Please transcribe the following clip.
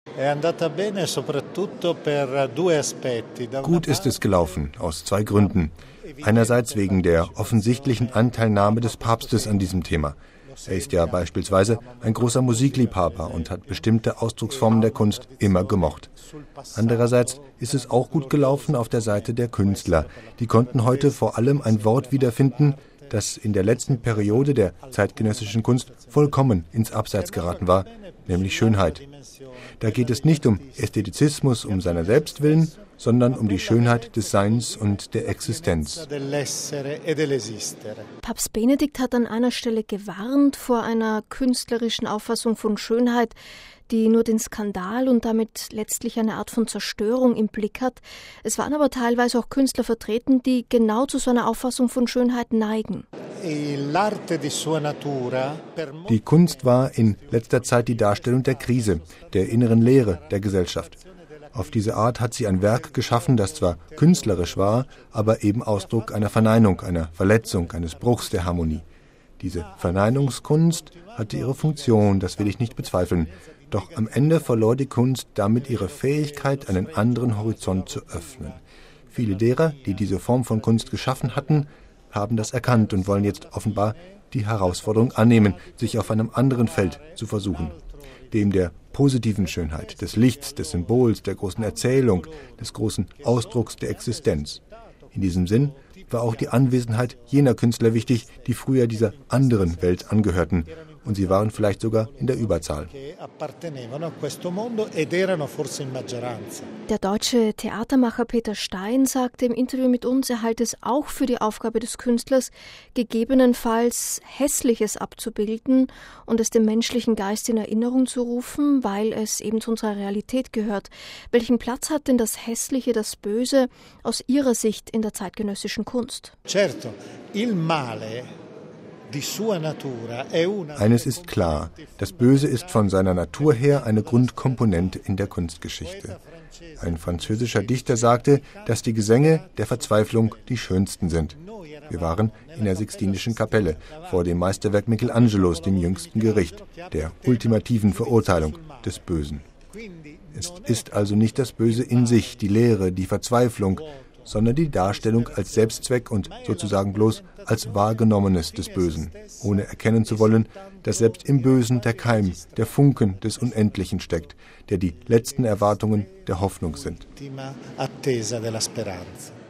Gut ist es gelaufen, aus zwei Gründen. Einerseits wegen der offensichtlichen Anteilnahme des Papstes an diesem Thema. Er ist ja beispielsweise ein großer Musikliebhaber und hat bestimmte Ausdrucksformen der Kunst immer gemocht. Andererseits ist es auch gut gelaufen auf der Seite der Künstler. Die konnten heute vor allem ein Wort wiederfinden, das in der letzten Periode der zeitgenössischen Kunst vollkommen ins Abseits geraten war, nämlich Schönheit. Da geht es nicht um Ästhetizismus um seiner selbst willen, sondern um die Schönheit des Seins und der Existenz. Papst Benedikt hat an einer Stelle gewarnt vor einer künstlerischen Auffassung von Schönheit, die nur den Skandal und damit letztlich eine Art von Zerstörung im Blick hat. Es waren aber teilweise auch Künstler vertreten, die genau zu so einer Auffassung von Schönheit neigen. Die Kunst war in letzter Zeit die Darstellung der Krise, der inneren Leere der Gesellschaft. Auf diese Art hat sie ein Werk geschaffen, das zwar künstlerisch war, aber eben Ausdruck einer Verneinung, einer Verletzung, eines Bruchs der Harmonie. Diese Verneinungskunst hatte ihre Funktion, das will ich nicht bezweifeln. Doch am Ende verlor die Kunst damit ihre Fähigkeit, einen anderen Horizont zu öffnen. Viele derer, die diese Form von Kunst geschaffen hatten, haben das erkannt und wollen jetzt offenbar die Herausforderung annehmen, sich auf einem anderen Feld zu versuchen. Dem der positiven Schönheit, des Lichts, des Symbols, der großen Erzählung, des großen Ausdrucks der Existenz. In diesem Sinn war auch die Anwesenheit jener Künstler wichtig, die früher dieser anderen Welt angehörten. Und sie waren vielleicht sogar in der Überzahl. Der deutsche Theatermacher Peter Stein sagte im Interview mit uns, er halte es auch für die Aufgabe des Künstlers, gegebenenfalls Hässliches abzubilden und es dem menschlichen Geist in Erinnerung zu rufen, weil es eben zu unserer Realität gehört. Welchen Platz hat denn das Hässliche, das Böse aus Ihrer Sicht in der zeitgenössischen Kunst? Certo, il male. Eines ist klar, das Böse ist von seiner Natur her eine Grundkomponente in der Kunstgeschichte. Ein französischer Dichter sagte, dass die Gesänge der Verzweiflung die schönsten sind. Wir waren in der Sixtinischen Kapelle, vor dem Meisterwerk Michelangelos, dem jüngsten Gericht, der ultimativen Verurteilung des Bösen. Es ist also nicht das Böse in sich, die Leere, die Verzweiflung, sondern die Darstellung als Selbstzweck und sozusagen bloß als Wahrgenommenes des Bösen, ohne erkennen zu wollen, dass selbst im Bösen der Keim, der Funken des Unendlichen steckt, der die letzten Erwartungen der Hoffnung sind.